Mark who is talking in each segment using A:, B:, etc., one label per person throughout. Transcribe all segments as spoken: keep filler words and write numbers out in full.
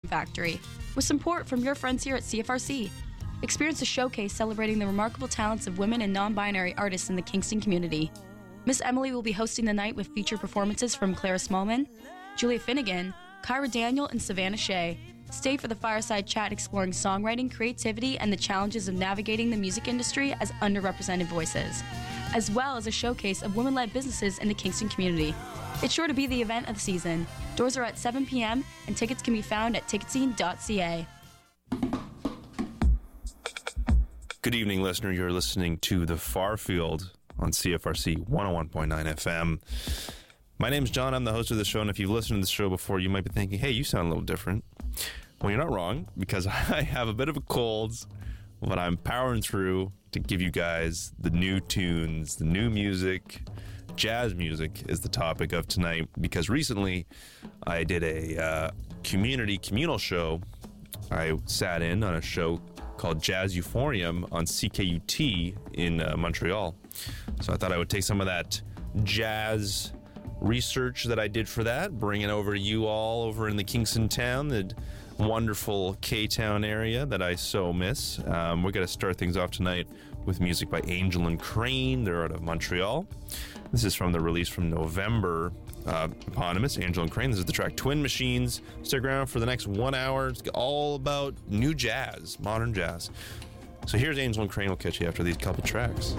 A: Factory, with support from your friends here at C F R C. Experience a showcase celebrating the remarkable talents of women and non-binary artists in the Kingston community. Miss Emily will be hosting the night with featured performances from Clara Smallman, Julia Finnegan, Kyra Daniel, and Savannah Shea. Stay for the fireside chat exploring songwriting, creativity, and the challenges of navigating the music industry as underrepresented voices, as well as a showcase of women-led businesses in the Kingston community. It's sure to be the event of the season. Doors are at seven p.m. and tickets can be found at ticketscene dot c a.
B: Good evening, listener. You're listening to The Far Field on C F R C one oh one point nine F M. My name's John. I'm the host of the show, and if you've listened to the show before, you might be thinking, hey, you sound a little different. Well, you're not wrong, because I have a bit of a cold, but I'm powering through to give you guys the new tunes, the new music. Jazz music is the topic of tonight, because recently I did a uh, community communal show. I sat in on a show called Jazz Euphorium on C K U T in uh, Montreal. So I thought I would take some of that jazz research that I did for that, bring it over to you all over in the Kingston town, the wonderful K-Town area that I so miss. Um, we're going to start things off tonight with music by Angel and Crane. They're out of Montreal. This is from the release from November, uh, eponymous, Angel and Crane. This is the track Twin Machines. Stick around for the next one hour. It's all about new jazz, modern jazz. So here's Angel and Crane. We'll catch you after these couple tracks.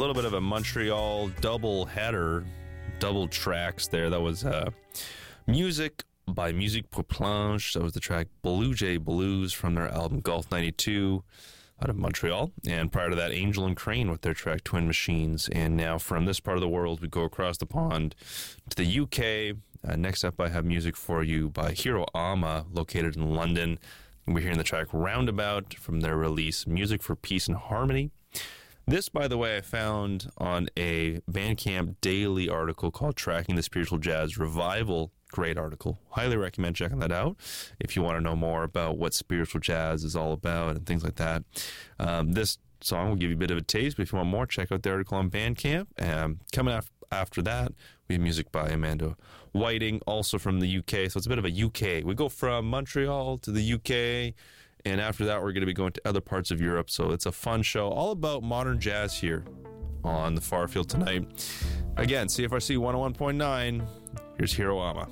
B: little bit of a Montreal double header, double tracks there. That was uh, music by Musique pour Planche. That was the track Blue Jay Blues from their album Golf ninety-two out of Montreal. And prior to that, Angel and Crane with their track Twin Machines. And now from this part of the world, we go across the pond to the U K. Uh, next up, I have music for you by Hiro Ama, located in London. We're hearing the track Roundabout from their release Music for Peace and Harmony. This, by the way, I found on a Bandcamp Daily article called Tracking the Spiritual Jazz Revival. Great article. Highly recommend checking that out if you want to know more about what spiritual jazz is all about and things like that. Um, this song will give you a bit of a taste, but if you want more, check out the article on Bandcamp. Um, coming af- after that, we have music by Amanda Whiting, also from the U K. So it's a bit of a U K. We go from Montreal to the U K, and after that, we're going to be going to other parts of Europe. So it's a fun show, all about modern jazz here on the Far Field tonight. Again, C F R C one oh one point nine. Here's Hiro Ama.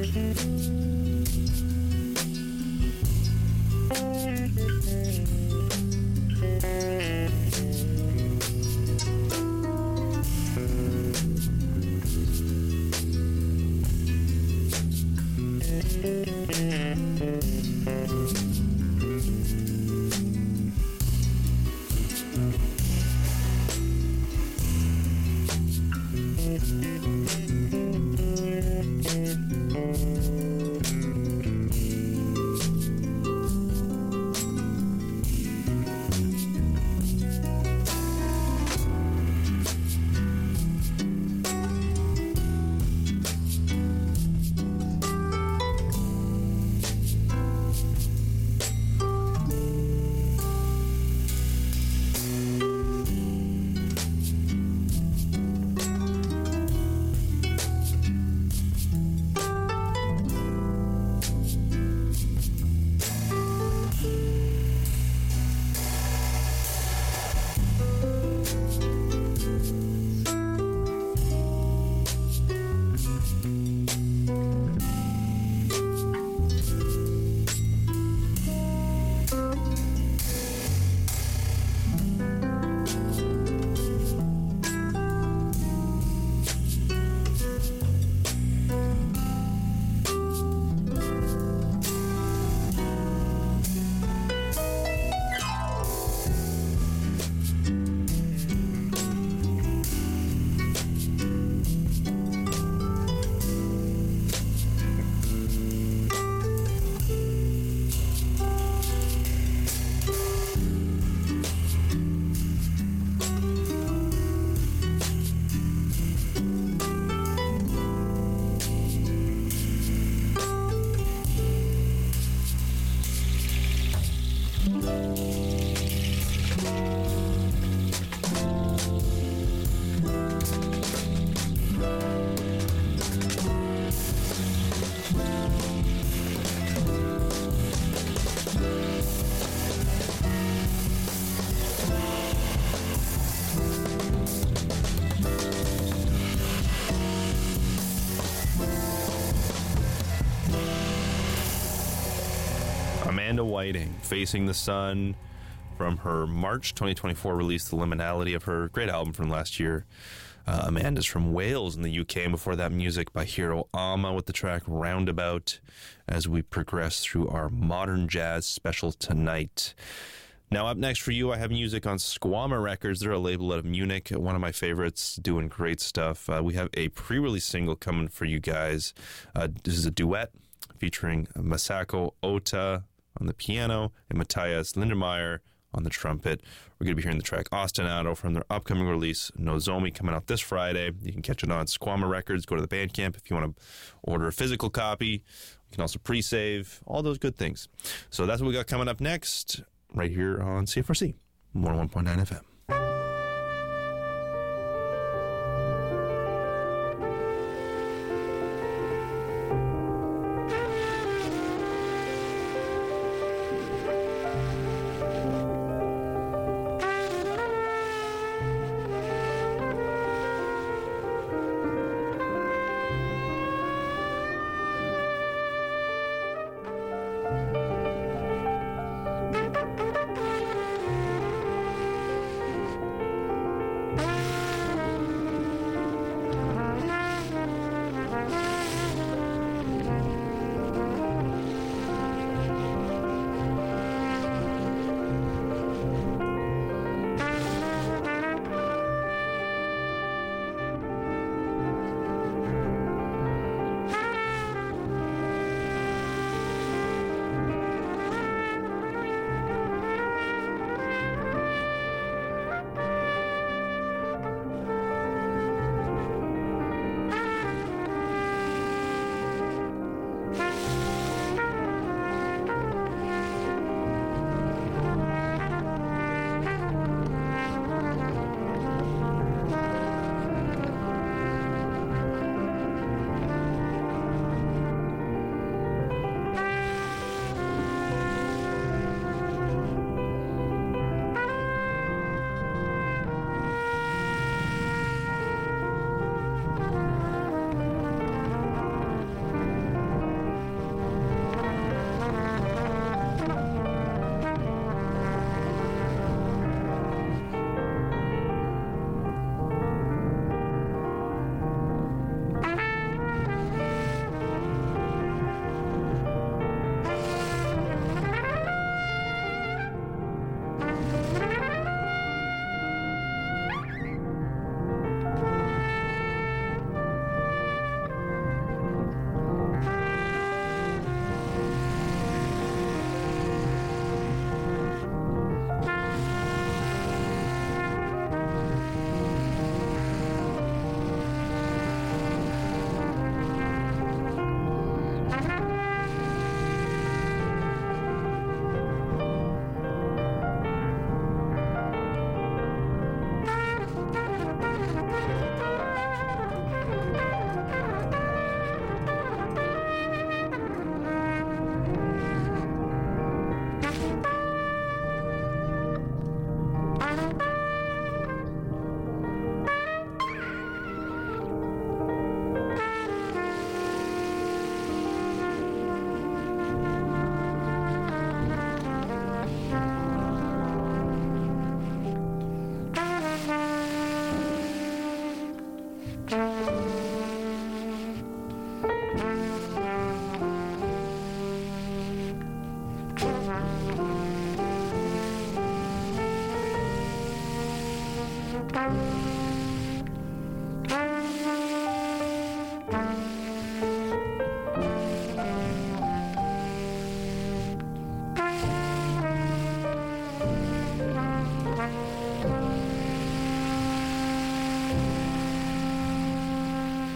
B: Amanda Whiting, Facing the Sun, from her March twenty twenty-four release, The Liminality of her great album from last year. Uh, Amanda's from Wales in the U K, and before that, music by Hiro Ama with the track Roundabout, as we progress through our modern jazz special tonight. Now, up next for you, I have music on Squama Records. They're a label out of Munich, one of my favorites, doing great stuff. Uh, we have a pre-release single coming for you guys. Uh, this is a duet featuring Masako Ota on the piano and Matthias Lindemeyer on the trumpet. We're going to be hearing the track Ostinato from their upcoming release, Nozomi, coming out this Friday. You can catch it on Squama Records. Go to the Bandcamp if you want to order a physical copy. You can also pre-save, all those good things. So that's what we got coming up next, right here on C F R C one oh one point nine F M.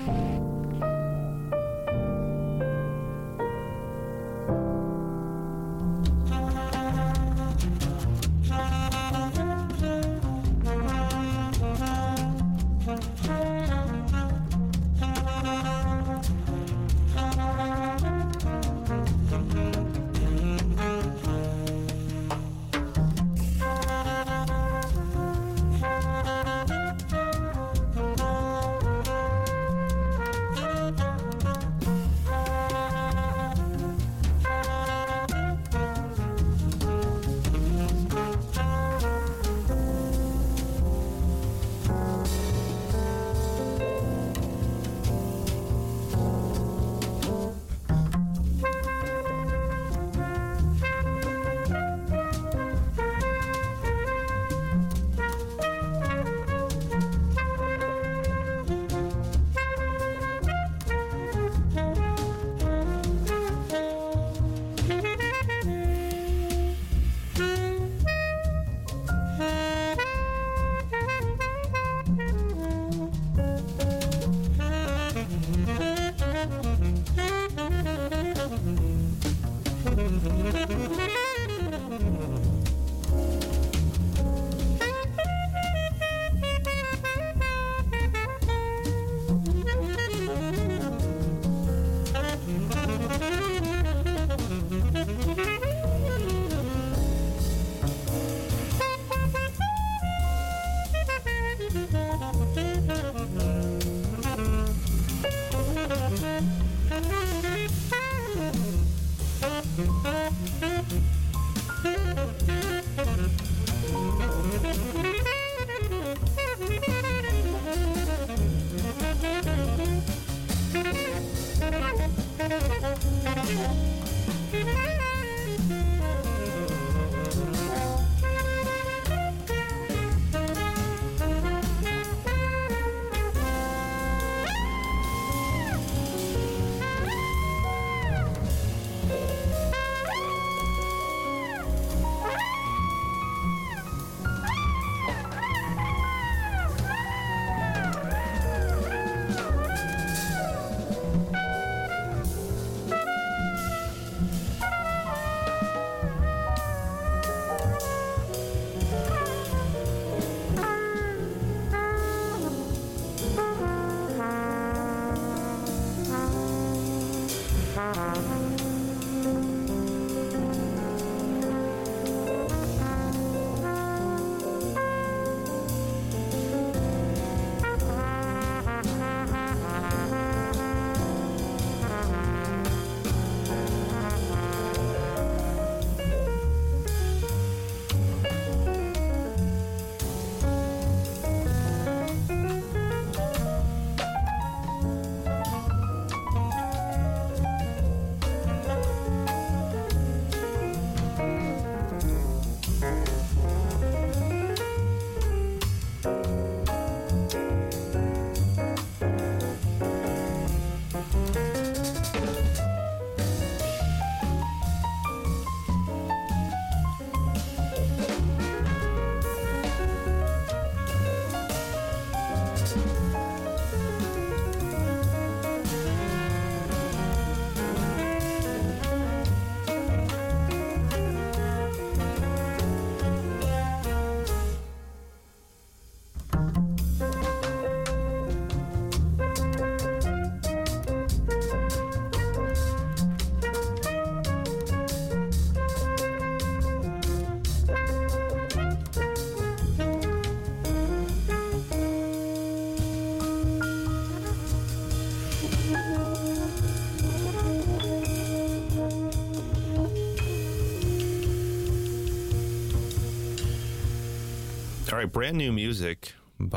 B: All right, brand new music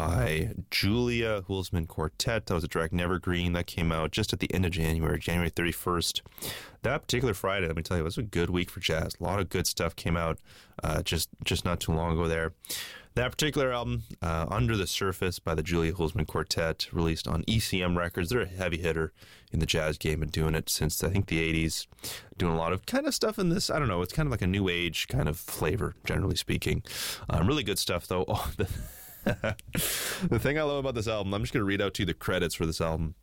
B: by Julia Hulsman Quartet. That was a track Nevergreen that came out just at the end of January, January thirty-first. That particular Friday, let me tell you, it was a good week for jazz. A lot of good stuff came out uh, just just not too long ago there. That particular album, uh, Under the Surface by the Julia Hulsman Quartet, released on E C M Records. They're a heavy hitter in the jazz game, been doing it since, I think, the eighties. Doing a lot of kind of stuff in this, I don't know, it's kind of like a new age kind of flavor, generally speaking. Um, really good stuff, though. Oh, the, the thing I love about this album, I'm just going to read out to you the credits for this album.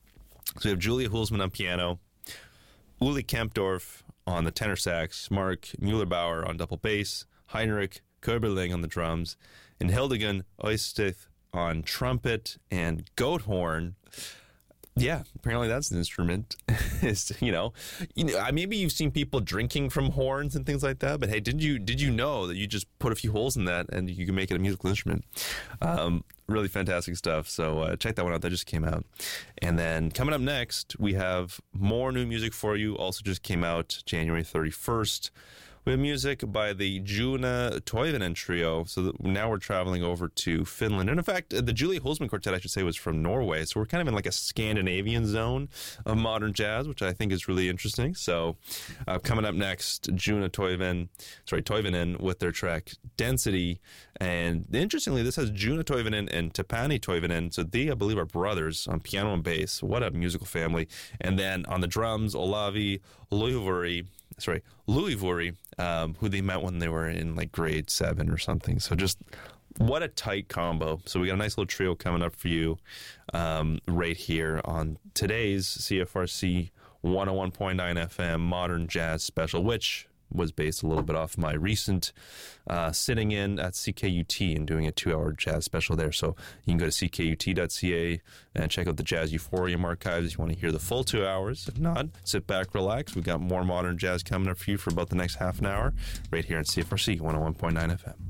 B: So we have Julia Hulsman on piano, Uli Kempdorf on the tenor sax, Mark Muellerbauer on double bass, Heinrich Köberling on the drums, and Hildegun Oistith on trumpet and goat horn. Yeah, apparently that's an instrument. It's, you know, you know, maybe you've seen people drinking from horns and things like that. But hey, did you did you know that you just put a few holes in that and you can make it a musical instrument? Um, really fantastic stuff. So uh, check that one out. That just came out. And then coming up next, we have more new music for you. Also just came out January thirty-first. We have music by the Juuna Toivonen Trio. So that now we're traveling over to Finland. And in fact, the Julia Hulsman Quartet, I should say, was from Norway. So we're kind of in like a Scandinavian zone of modern jazz, which I think is really interesting. So uh, coming up next, Juuna Toivonen, sorry, Toivonen with their track Density. And interestingly, this has Juuna Toivonen and Tapani Toivonen. So they, I believe, are brothers on piano and bass. What a musical family. And then on the drums, Olavi Luivuri. Sorry, Luivuri, um, who they met when they were in like grade seven or something. So just what a tight combo. So we got a nice little trio coming up for you um, right here on today's C F R C one oh one point nine F M Modern Jazz Special, which was based a little bit off my recent uh, sitting in at C K U T and doing a two-hour jazz special there. So you can go to c k u t dot c a and check out the Jazz Euphorium archives if you want to hear the full two hours. If not, sit back, relax. We've got more modern jazz coming up for you for about the next half an hour right here on C F R C one oh one point nine F M.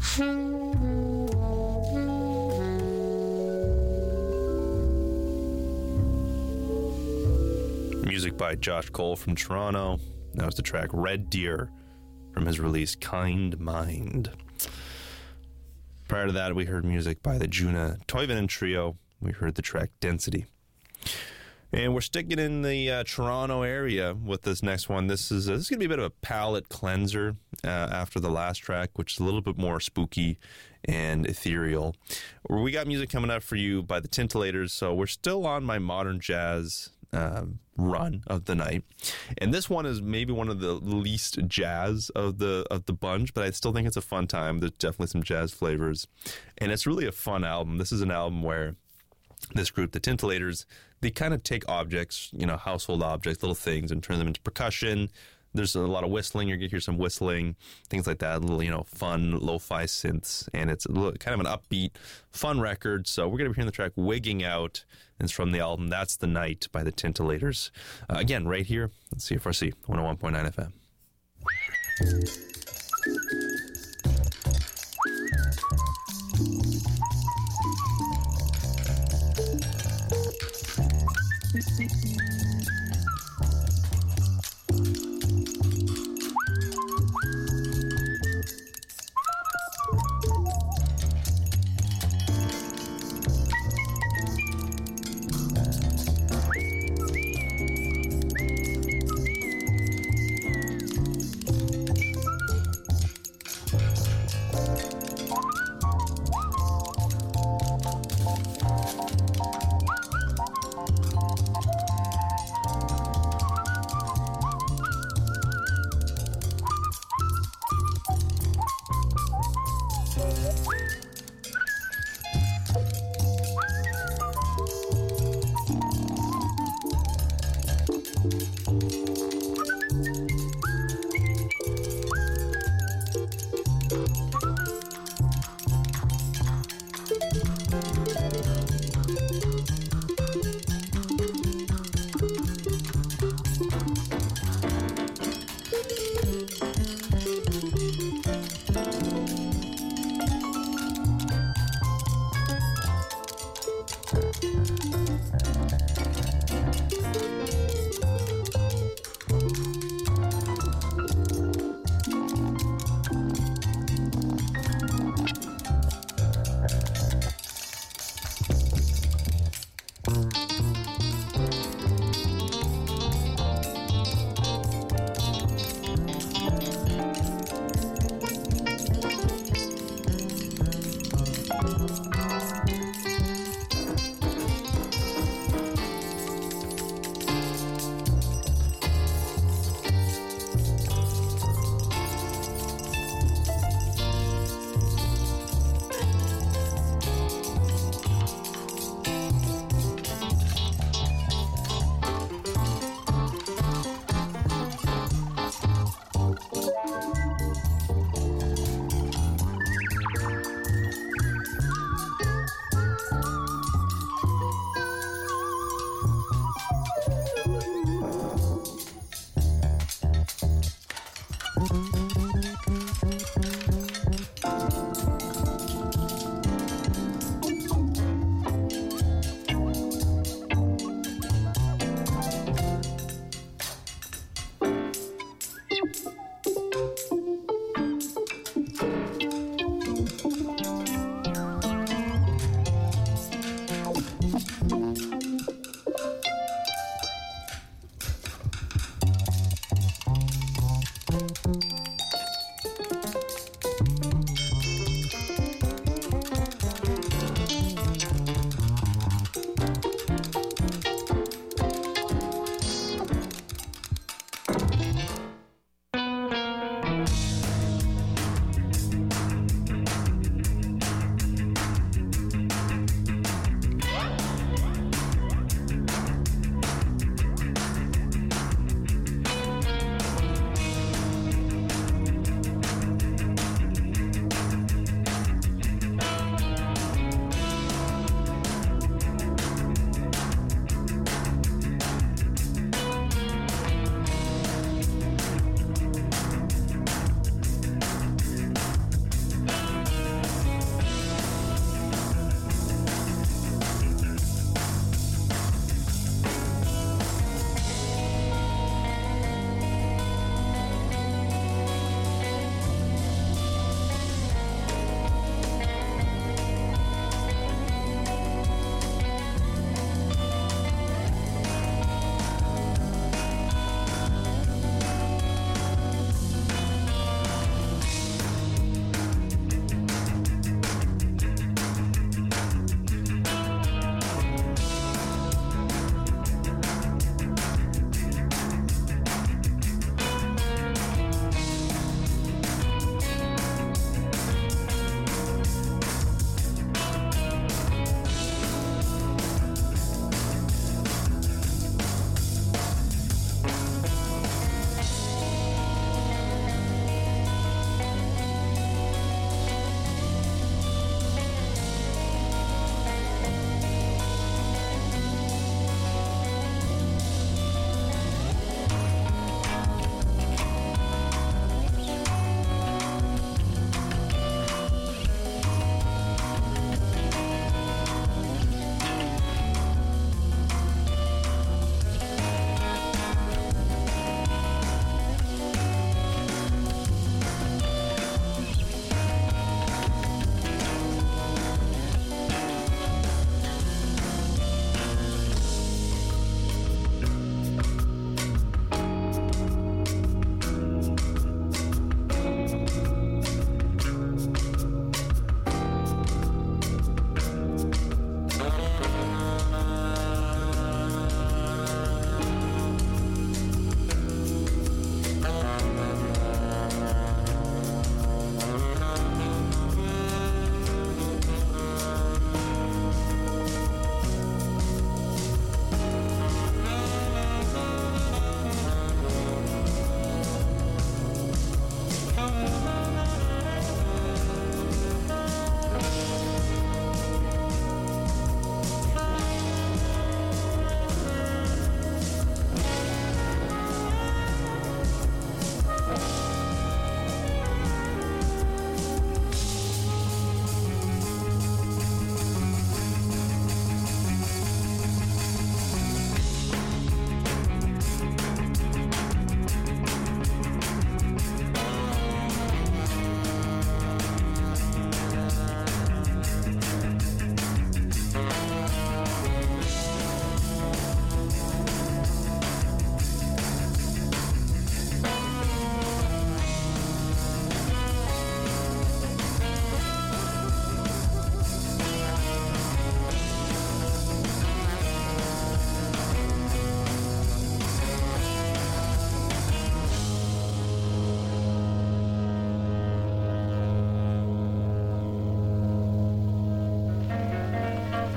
B: Music by Josh Cole from Toronto. That was the track Red Deer from his release Kind Mind. Prior to that, we heard music by the Juna Toivonen Trio. We heard the track Density. And we're sticking in the uh, Toronto area with this next one. This is, uh, this is going to be a bit of a palate cleanser uh, after the last track, which is a little bit more spooky and ethereal. We got music coming up for you by the Tintillators, so we're still on my modern jazz uh, run of the night. And this one is maybe one of the least jazz of the of the bunch, but I still think it's a fun time. There's definitely some jazz flavors. And it's really a fun album. This is an album where this group, the Tintillators, they kind of take objects, you know, household objects, little things, and turn them into percussion. There's a lot of whistling. You're going to hear some whistling, things like that, little, you know, fun lo-fi synths. And it's a little, kind of an upbeat, fun record. So we're going to be hearing the track Wigging Out. And it's from the album That's the Night by the Tintillators. Uh, again, right here on C F R C one oh one point nine F M.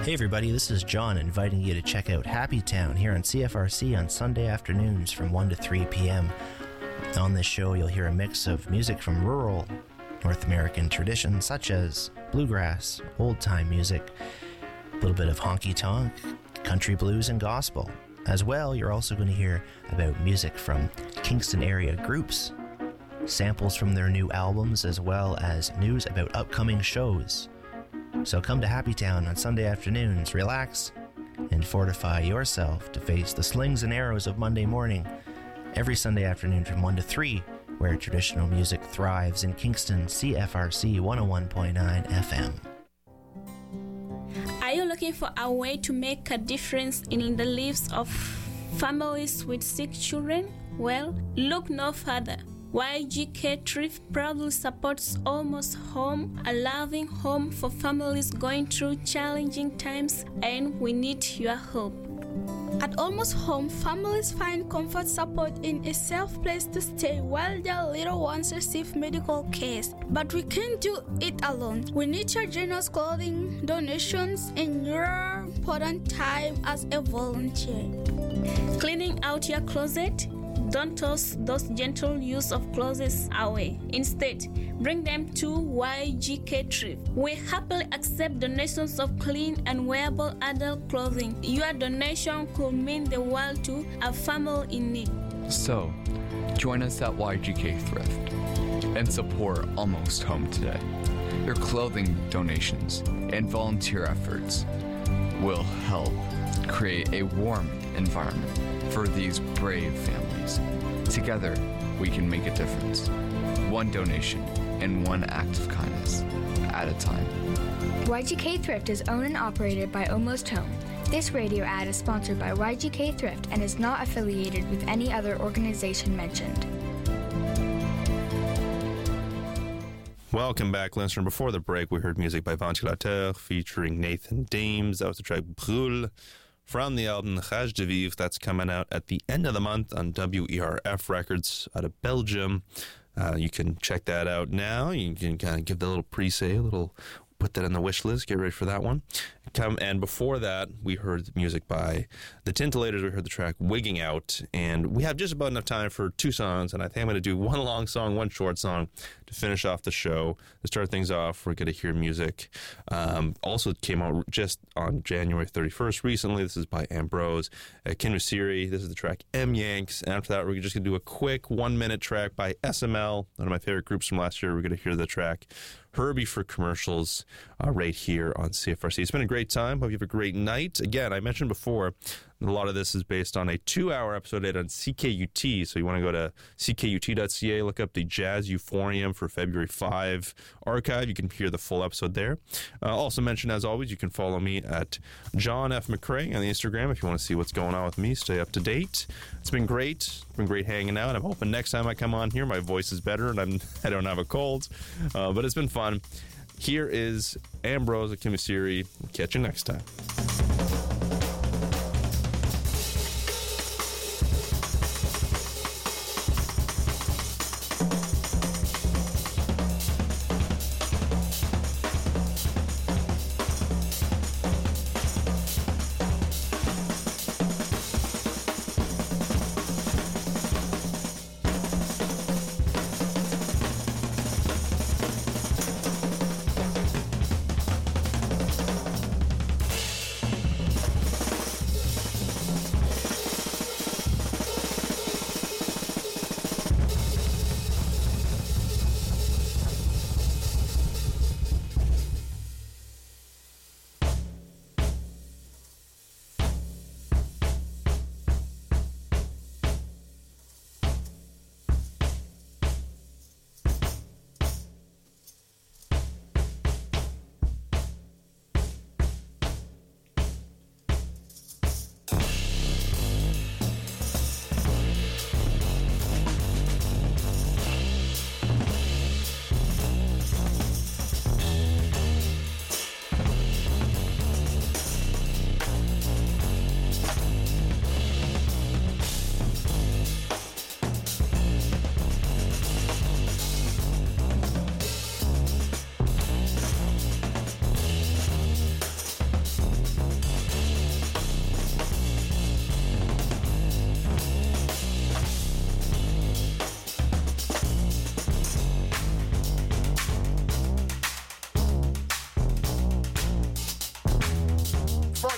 C: Hey everybody, this is John inviting you to check out Happy Town here on C F R C on Sunday afternoons from one to three p.m. On this show, you'll hear a mix of music from rural North American traditions such as bluegrass, old-time music, a little bit of honky-tonk, country blues, and gospel. As well, you're also going to hear about music from Kingston area groups, samples from their new albums, as well as news about upcoming shows. So come to Happy Town on Sunday afternoons, relax, and fortify yourself to face the slings and arrows of Monday morning every Sunday afternoon from one to three, where traditional music thrives in Kingston, C F R C one oh one point nine F M.
D: Are you looking for a way to make a difference in the lives of families with sick children? Well, look no further. Y G K Thrift proudly supports Almost Home, a loving home for families going through challenging times, and we need your help.
E: At Almost Home, families find comfort support in a safe place to stay while their little ones receive medical care. But we can't do it alone. We need your generous clothing, donations, and your important time as a volunteer.
D: Cleaning out your closet? Don't toss those gentle use of clothes away. Instead, bring them to Y G K Thrift. We happily accept donations of clean and wearable adult clothing. Your donation could mean the world to a family in need.
F: So, join us at Y G K Thrift and support Almost Home today. Your clothing donations and volunteer efforts will help create a warm environment for these brave families. Together, we can make a difference. One donation and one act of kindness at a time.
G: Y G K Thrift is owned and operated by Almost Home. This radio ad is sponsored by Y G K Thrift and is not affiliated with any other organization mentioned.
B: Welcome back, listener. Before the break, we heard music by Ventilateur featuring Nathan Dames. That was the track Brûle from the album Rage de Vivre. That's coming out at the end of the month on W E R F Records out of Belgium. Uh, you can check that out now. You can kind of give the little pre-sale, little put that on the wish list. Get ready for that one. Come and before that, we heard music by the Tintillators. We heard the track Wigging Out, and we have just about enough time for two songs. And I think I'm going to do one long song, one short song to finish off the show. To start things off, we're going to hear music. Um, also, it came out just on January thirty-first recently. This is by Ambrose uh, Kinusiri. This is the track M Yanks. And after that, we're just going to do a quick one-minute track by S M L, one of my favorite groups from last year. We're going to hear the track Herbie for Commercials uh, right here on C F R C. It's been a great time. Hope you have a great night. Again, I mentioned before, a lot of this is based on a two-hour episode on C K U T. So you want to go to C K U T dot C A, look up the Jazz Euphorium for February fifth archive. You can hear the full episode there. Uh, also mention, as always, you can follow me at John F. McCrae on the Instagram if you want to see what's going on with me, stay up to date. It's been great. It's been great hanging out. I'm hoping next time I come on here, my voice is better and I'm, I don't have a cold. Uh, but it's been fun. Here is Ambrose Kinusiri. Catch you next time.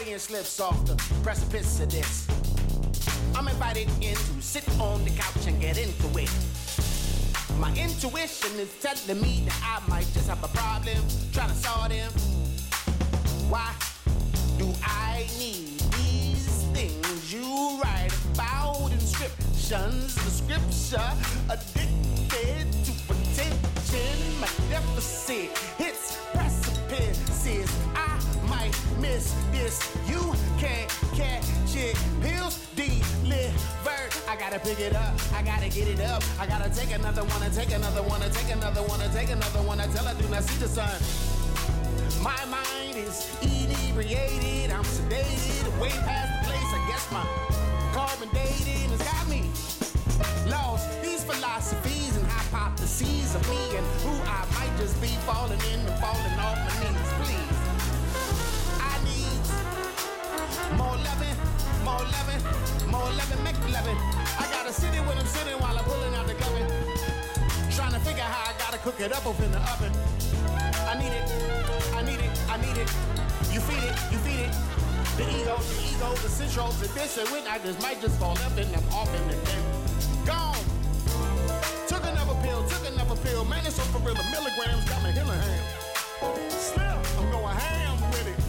H: Italian slips off the precipice of this. I'm invited in to sit on the couch and get into it. My intuition is telling me that I might just have a problem trying to solve them. Why do I need these things you write about? Inscriptions, the scripture, addicted to attention. My deficit hits precipices. I might miss this. You can't catch it. Pills delivered. I gotta pick it up. I gotta get it up. I gotta take another one and take another one and take another one and take another one until I do not see the sun. My mind is inebriated. I'm sedated. Way past the place. I guess my carbon dating has got me lost. These philosophies and hypotheses of me and who I might just be falling in and falling off my knees. Please, I need more loving, more loving, more loving, make loving. I gotta sit it when I'm sitting while I'm pulling out the oven, trying to figure how I gotta cook it up up in the oven. I need it, I need it, I need it. You feed it, you feed it. The ego, the ego, the central, the this and when I just might just fall up and I'm off in the thing. Gone. Took another pill, took another pill. Man, it's so for real. The milligrams got me healing ham. Slim, I'm going ham with it.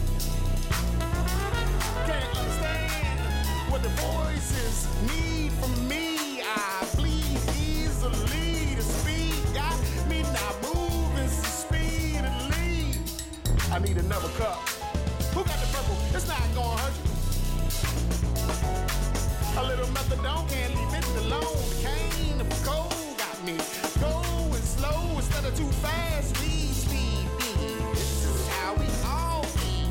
H: Can't understand what the voices need from me. I bleed easily. The speed got me not moving so speedily. I need another cup. Who got the purple? It's not gonna hurt you. A little methadone can't leave it alone. The cane of cold got me going slow instead of too fast. Speed, speed, speed. This is how we all be.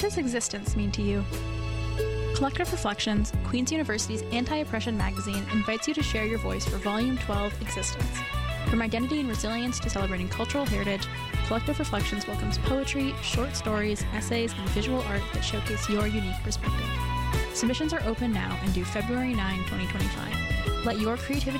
I: does existence mean to you? Collective Reflections, Queen's University's anti-oppression magazine, invites you to share your voice for Volume twelve, Existence. From identity and resilience to celebrating cultural heritage, Collective Reflections welcomes poetry, short stories, essays, and visual art that showcase your unique perspective. Submissions are open now and due February ninth, twenty twenty-five. Let your creativity